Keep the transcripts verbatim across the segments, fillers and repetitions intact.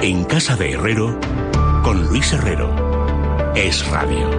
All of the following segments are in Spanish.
En Casa de Herrero, con Luis Herrero. Es Radio.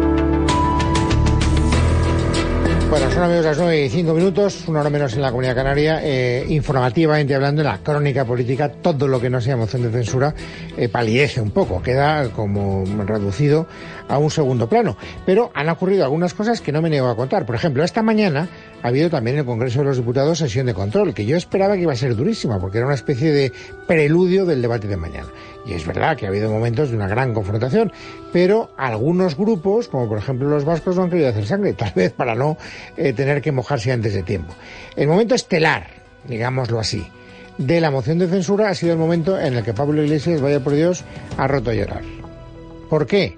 Bueno, son amigos las nueve y cinco minutos, una hora menos en la Comunidad Canaria, eh, informativamente hablando en la crónica política, todo lo que no sea moción de censura eh, palidece un poco, queda como reducido a un segundo plano. Pero han ocurrido algunas cosas que no me niego a contar. Por ejemplo, esta mañana ha habido también en el Congreso de los Diputados sesión de control, que yo esperaba que iba a ser durísima, porque era una especie de preludio del debate de mañana. Y es verdad que ha habido momentos de una gran confrontación, pero algunos grupos, como por ejemplo los vascos, no han querido hacer sangre, tal vez para no eh, tener que mojarse antes de tiempo. El momento estelar, digámoslo así, de la moción de censura ha sido el momento en el que Pablo Iglesias, vaya por Dios, ha roto a llorar. ¿Por qué?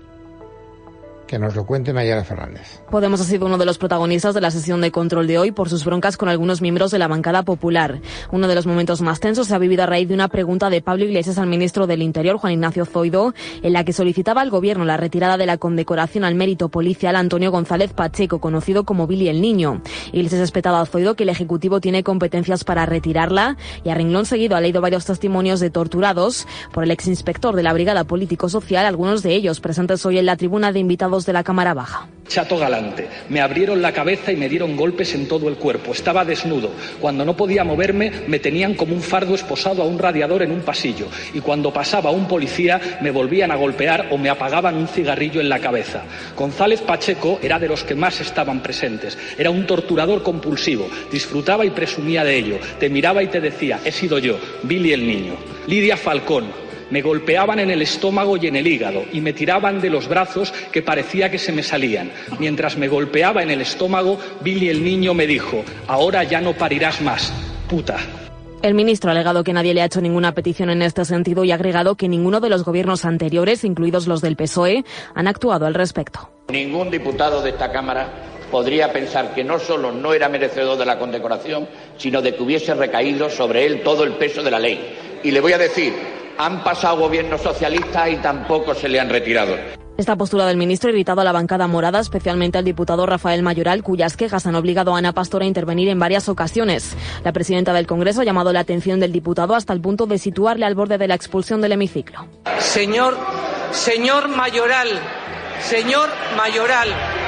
Que nos lo cuente Nayara Fernández. Podemos ha sido uno de los protagonistas de la sesión de control de hoy por sus broncas con algunos miembros de la bancada popular. Uno de los momentos más tensos se ha vivido a raíz de una pregunta de Pablo Iglesias al ministro del Interior, Juan Ignacio Zoido, en la que solicitaba al gobierno la retirada de la condecoración al mérito policial Antonio González Pacheco, conocido como Billy el Niño. Iglesias ha espetado a Zoido que el Ejecutivo tiene competencias para retirarla y a renglón seguido ha leído varios testimonios de torturados por el exinspector de la Brigada Político-Social, algunos de ellos presentes hoy en la tribuna de invitados de la Cámara Baja. Chato galante. Me abrieron la cabeza y me dieron golpes en todo el cuerpo. Estaba desnudo. Cuando no podía moverme, me tenían como un fardo esposado a un radiador en un pasillo. Y cuando pasaba un policía, me volvían a golpear o me apagaban un cigarrillo en la cabeza. González Pacheco era de los que más estaban presentes. Era un torturador compulsivo. Disfrutaba y presumía de ello. Te miraba y te decía, he sido yo, Billy el Niño. Lidia Falcón. Me golpeaban en el estómago y en el hígado y me tiraban de los brazos que parecía que se me salían. Mientras me golpeaba en el estómago, Billy el Niño me dijo, ahora ya no parirás más, puta. El ministro ha alegado que nadie le ha hecho ninguna petición en este sentido y ha agregado que ninguno de los gobiernos anteriores, incluidos los del P S O E, han actuado al respecto. Ningún diputado de esta Cámara podría pensar que no solo no era merecedor de la condecoración, sino de que hubiese recaído sobre él todo el peso de la ley. Y le voy a decir, han pasado gobiernos socialistas y tampoco se le han retirado. Esta postura del ministro ha irritado a la bancada morada, especialmente al diputado Rafael Mayoral, cuyas quejas han obligado a Ana Pastor a intervenir en varias ocasiones. La presidenta del Congreso ha llamado la atención del diputado hasta el punto de situarle al borde de la expulsión del hemiciclo. Señor, señor Mayoral, señor Mayoral.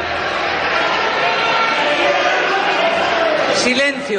Silencio,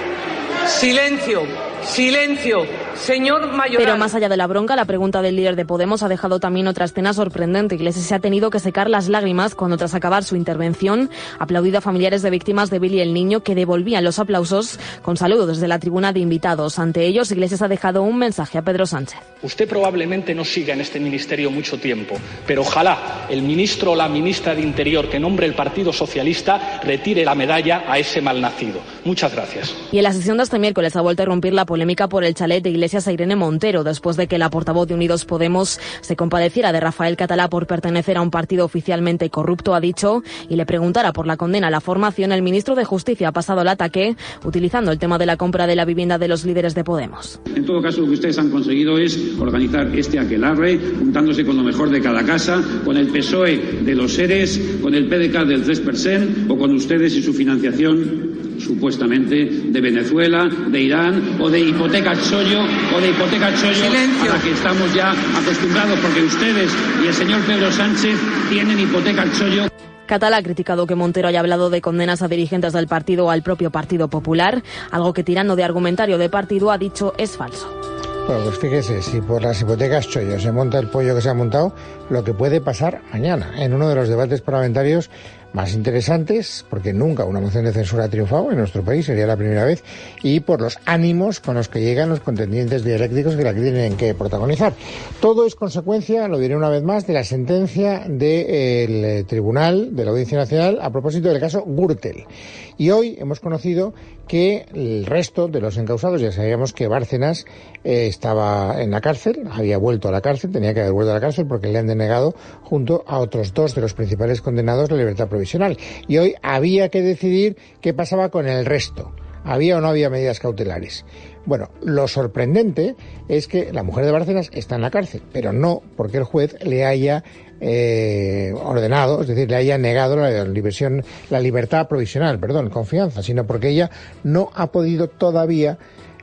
silencio, silencio. Señor Mayoral. Pero más allá de la bronca, la pregunta del líder de Podemos ha dejado también otra escena sorprendente. Iglesias se ha tenido que secar las lágrimas cuando, tras acabar su intervención, ha aplaudido a familiares de víctimas de Billy el Niño que devolvían los aplausos con saludos desde la tribuna de invitados. Ante ellos, Iglesias ha dejado un mensaje a Pedro Sánchez. Usted probablemente no siga en este ministerio mucho tiempo, pero ojalá el ministro o la ministra de Interior que nombre el Partido Socialista retire la medalla a ese malnacido. Muchas gracias. Y en la sesión de este miércoles ha vuelto a irrumpir la polémica por el chalet de Iglesias a Irene Montero, después de que la portavoz de Unidos Podemos se compadeciera de Rafael Catalá por pertenecer a un partido oficialmente corrupto, ha dicho, y le preguntara por la condena a la formación. El ministro de Justicia ha pasado el ataque utilizando el tema de la compra de la vivienda de los líderes de Podemos. En todo caso, lo que ustedes han conseguido es organizar este aquelarre, juntándose con lo mejor de cada casa, con el P S O E de los seres, con el P D K del tres por ciento o con ustedes y su financiación supuestamente de Venezuela, de Irán o de hipoteca chollo o de hipoteca chollo Silencio. a la que estamos ya acostumbrados porque ustedes y el señor Pedro Sánchez tienen hipoteca chollo. Catalá ha criticado que Montero haya hablado de condenas a dirigentes del partido o al propio Partido Popular, algo que, tirando de argumentario de partido, ha dicho es falso. Bueno, pues fíjese, si por las hipotecas chollo se monta el pollo que se ha montado, lo que puede pasar mañana en uno de los debates parlamentarios más interesantes, porque nunca una moción de censura ha triunfado en nuestro país, sería la primera vez, y por los ánimos con los que llegan los contendientes dialécticos que la tienen que protagonizar. Todo es consecuencia, lo diré una vez más, de la sentencia del Tribunal de la Audiencia Nacional a propósito del caso Gürtel. Y hoy hemos conocido que el resto de los encausados, ya sabíamos que Bárcenas eh, estaba en la cárcel, había vuelto a la cárcel, tenía que haber vuelto a la cárcel porque le han denegado, junto a otros dos de los principales condenados, la libertad provisional. Y hoy había que decidir qué pasaba con el resto. ¿Había o no había medidas cautelares? Bueno, lo sorprendente es que la mujer de Bárcenas está en la cárcel, pero no porque el juez le haya eh, ordenado, es decir, le haya negado la, liberación, la libertad provisional, perdón, confianza, sino porque ella no ha podido todavía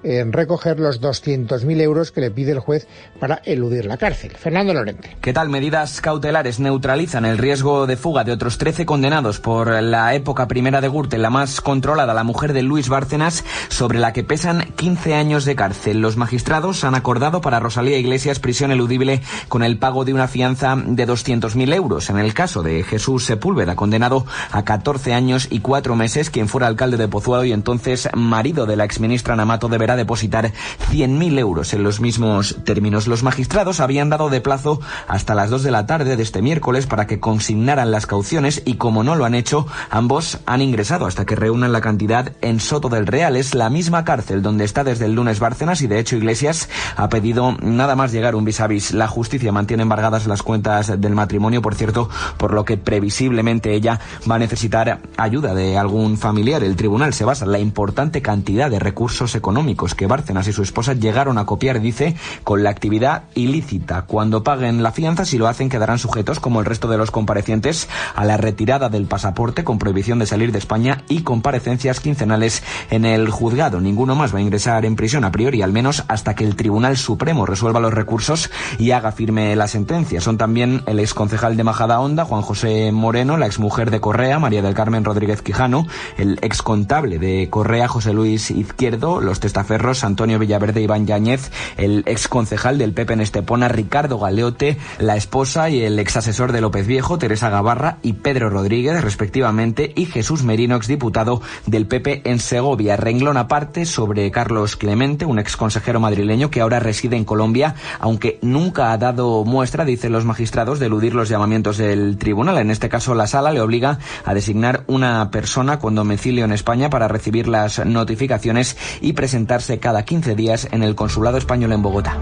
en recoger los doscientos mil euros que le pide el juez para eludir la cárcel. Fernando Lorente. ¿Qué tal? Medidas cautelares neutralizan el riesgo de fuga de otros trece condenados por la época primera de Gürtel, la más controlada, la mujer de Luis Bárcenas, sobre la que pesan quince años de cárcel. Los magistrados han acordado para Rosalía Iglesias prisión eludible con el pago de una fianza de doscientos mil euros. En el caso de Jesús Sepúlveda, condenado a catorce años y cuatro meses, quien fuera alcalde de Pozuelo y entonces marido de la exministra Ana Mato, deberá depositar cien mil euros en los mismos términos. Los magistrados habían dado de plazo hasta las dos de la tarde de este miércoles para que consignaran las cauciones y, como no lo han hecho, ambos han ingresado hasta que reúnan la cantidad en Soto del Real. Es la misma cárcel donde está desde el lunes Bárcenas y, de hecho, Iglesias ha pedido nada más llegar un vis a vis. La justicia mantiene embargadas las cuentas del matrimonio, por cierto, por lo que previsiblemente ella va a necesitar ayuda de algún familiar. El tribunal se basa en la importante cantidad de recursos económicos que Bárcenas y su esposa llegaron a copiar, dice, con la actividad ilícita. Cuando paguen la fianza, si lo hacen, quedarán sujetos, como el resto de los comparecientes, a la retirada del pasaporte con prohibición de salir de España y comparecencias quincenales en el juzgado. Ninguno más va a ingresar en prisión a priori, al menos hasta que el Tribunal Supremo resuelva los recursos y haga firme la sentencia. Son también el exconcejal de Majadahonda, Juan José Moreno, la exmujer de Correa, María del Carmen Rodríguez Quijano, el excontable de Correa, José Luis Izquierdo, los testaferros Antonio Villaverde e Iván Yáñez, el exconcejal del P P en Estepona, Ricardo Galeote, la esposa y el exasesor de López Viejo, Teresa Gabarra y Pedro Rodríguez, respectivamente, y Jesús Merino, exdiputado del P P en Segovia. Renglón aparte sobre Carlos Clemente, un exconsejero madrileño que ahora reside en Colombia, aunque nunca ha dado muestra, dicen los magistrados, de eludir los llamamientos del tribunal. En este caso, la sala le obliga a designar una persona con domicilio en España para recibir las notificaciones y presentarse cada quince días en el consulado español en Bogotá.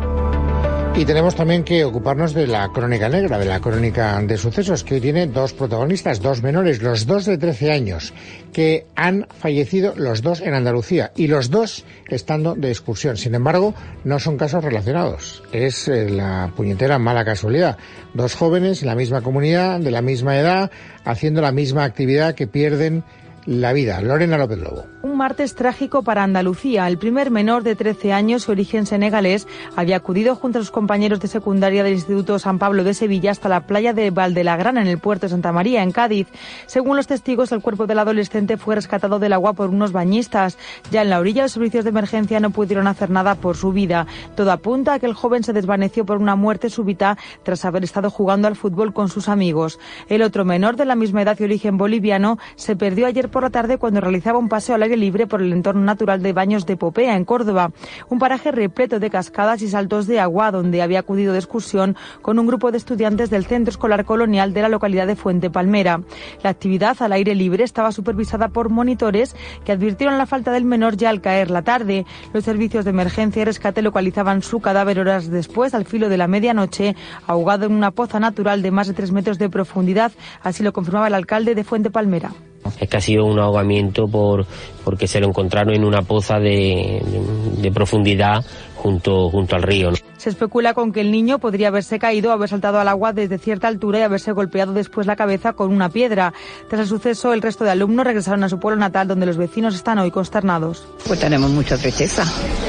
Y tenemos también que ocuparnos de la crónica negra, de la crónica de sucesos, que hoy tiene dos protagonistas, dos menores, los dos de trece años, que han fallecido los dos en Andalucía y los dos estando de excursión. Sin embargo, no son casos relacionados. Es eh, la puñetera mala casualidad. Dos jóvenes en la misma comunidad, de la misma edad, haciendo la misma actividad, que pierden la vida. Lorena López Lobo. Un martes trágico para Andalucía. El primer menor de trece años de origen senegalés había acudido junto a sus compañeros de secundaria del Instituto San Pablo de Sevilla hasta la playa de Valdelagrana, en el puerto de Santa María, en Cádiz. Según los testigos, el cuerpo del adolescente fue rescatado del agua por unos bañistas. Ya en la orilla, los servicios de emergencia no pudieron hacer nada por su vida. Todo apunta a que el joven se desvaneció por una muerte súbita tras haber estado jugando al fútbol con sus amigos. El otro menor, de la misma edad y origen boliviano, se perdió ayer por la tarde cuando realizaba un paseo al aire libre por el entorno natural de Baños de Popea, en Córdoba, un paraje repleto de cascadas y saltos de agua donde había acudido de excursión con un grupo de estudiantes del Centro Escolar Colonial de la localidad de Fuente Palmera. La actividad al aire libre estaba supervisada por monitores que advirtieron la falta del menor ya al caer la tarde. Los servicios de emergencia y rescate localizaban su cadáver horas después, al filo de la medianoche, ahogado en una poza natural de más de tres metros de profundidad. Así lo confirmaba el alcalde de Fuente Palmera. Es que ha sido un ahogamiento por porque se lo encontraron en una poza de, de, de profundidad junto junto al río, ¿no? Se especula con que el niño podría haberse caído o haber saltado al agua desde cierta altura y haberse golpeado después la cabeza con una piedra. Tras el suceso, el resto de alumnos regresaron a su pueblo natal, donde los vecinos están hoy consternados. Pues tenemos mucha tristeza,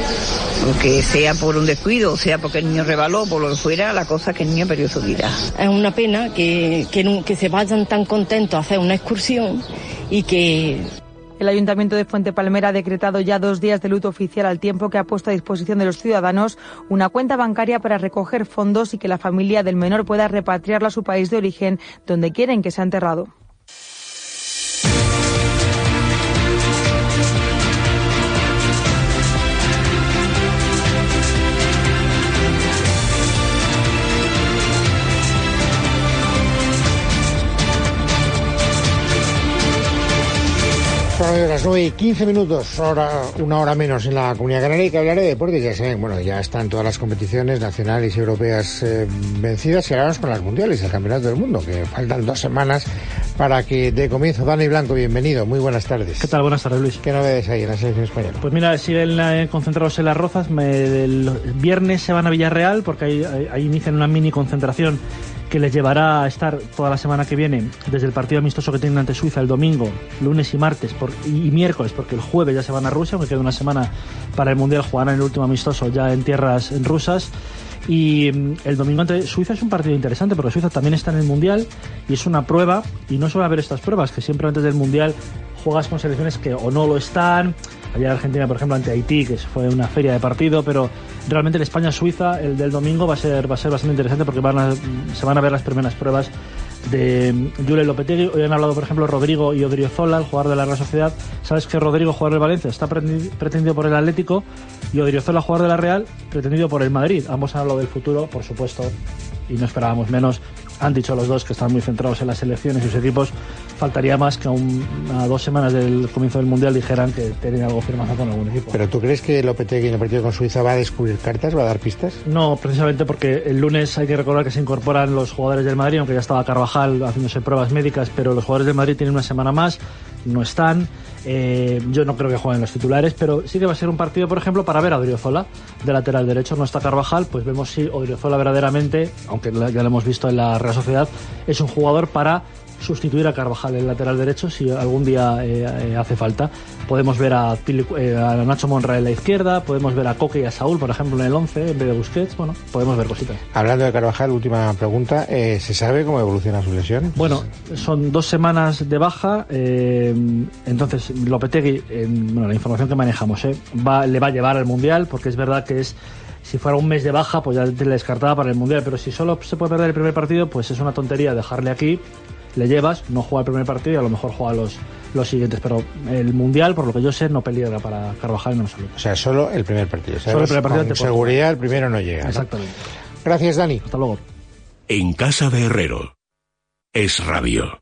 porque sea por un descuido, sea porque el niño rebaló, por lo que fuera, la cosa que el niño perdió su vida. Es una pena que, que, que se vayan tan contentos a hacer una excursión y que... El Ayuntamiento de Fuente Palmera ha decretado ya dos días de luto oficial, al tiempo que ha puesto a disposición de los ciudadanos una cuenta bancaria para recoger fondos y que la familia del menor pueda repatriarla a su país de origen, donde quieren que sea enterrado. A las nueve y quince minutos, ahora una hora menos en la Comunidad Canaria, y que hablaré de deportes. Ya saben, bueno, ya están todas las competiciones nacionales y europeas eh, vencidas, y ahora vamos con las mundiales, el Campeonato del Mundo, que faltan dos semanas para que dé comienzo. Dani Blanco, bienvenido, muy buenas tardes. ¿Qué tal? Buenas tardes, Luis. ¿Qué novedades hay en la selección española? Pues mira, siguen eh, concentrados en Las Rozas. Me, el viernes se van a Villarreal, porque ahí, ahí, ahí inician una mini concentración que les llevará a estar toda la semana que viene, desde el partido amistoso que tienen ante Suiza el domingo, lunes y martes por, y, y miércoles, porque el jueves ya se van a Rusia, aunque queda una semana para el Mundial, jugarán el último amistoso ya en tierras en rusas. Y el domingo ante Suiza es un partido interesante porque Suiza también está en el Mundial y es una prueba, y no suele haber estas pruebas, que siempre antes del Mundial juegas con selecciones que o no lo están. Ayer Argentina, por ejemplo, ante Haití, que fue una feria de partido, pero realmente el España-Suiza, el del domingo, va a ser va a ser bastante interesante porque van a, se van a ver las primeras pruebas de Julen Lopetegui. Hoy han hablado, por ejemplo, Rodrigo y Odriozola, el jugador de la Real Sociedad. Sabes que Rodrigo, jugador del Valencia, está pretendido por el Atlético, y Odriozola, jugador de la Real, pretendido por el Madrid. Ambos han hablado del futuro, por supuesto, y no esperábamos menos. Han dicho los dos que están muy centrados en las selecciones y sus equipos. Faltaría más que a, un, a dos semanas del comienzo del Mundial dijeran que tienen algo firmado con algún equipo. ¿Pero tú crees que Lopetegui en el partido con Suiza va a descubrir cartas, va a dar pistas? No, precisamente porque el lunes hay que recordar que se incorporan los jugadores del Madrid, aunque ya estaba Carvajal haciéndose pruebas médicas, pero los jugadores del Madrid tienen una semana más, no están. Eh, yo no creo que jueguen los titulares, pero sí que va a ser un partido, por ejemplo, para ver a Odriozola de lateral derecho. No está Carvajal, pues vemos si Odriozola verdaderamente, aunque ya lo hemos visto en la Real Sociedad, es un jugador para sustituir a Carvajal en el lateral derecho si algún día eh, eh, hace falta. Podemos ver a, eh, a Nacho Monreal en la izquierda, podemos ver a Coque y a Saúl, por ejemplo, en el once en vez de Busquets. Bueno, podemos ver cositas. Hablando de Carvajal, última pregunta, eh, ¿se sabe cómo evoluciona su lesión? Bueno, son dos semanas de baja, eh, entonces Lopetegui, en, bueno, la información que manejamos, eh, va, le va a llevar al Mundial, porque es verdad que es, si fuera un mes de baja, pues ya le descartaba para el Mundial, pero si solo se puede perder el primer partido, pues es una tontería dejarle aquí. Le llevas, no juega el primer partido y a lo mejor juega los, los siguientes, pero el Mundial, por lo que yo sé, no peligra para Carvajal en absoluto. O sea, solo el primer partido. Solo el primer partido. Con seguridad el primero no llega, ¿no? Exactamente. Gracias, Dani. Hasta luego. En casa de Herrero. Es Radio.